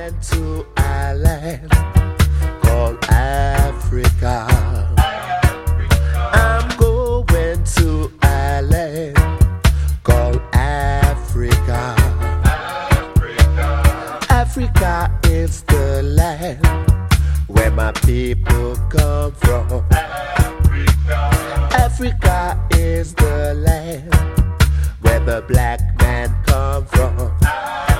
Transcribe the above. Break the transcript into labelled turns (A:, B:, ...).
A: going to a land called Africa. I'm going to a land called Africa. Africa is the land where my people come from. Africa is the land where the black man come from.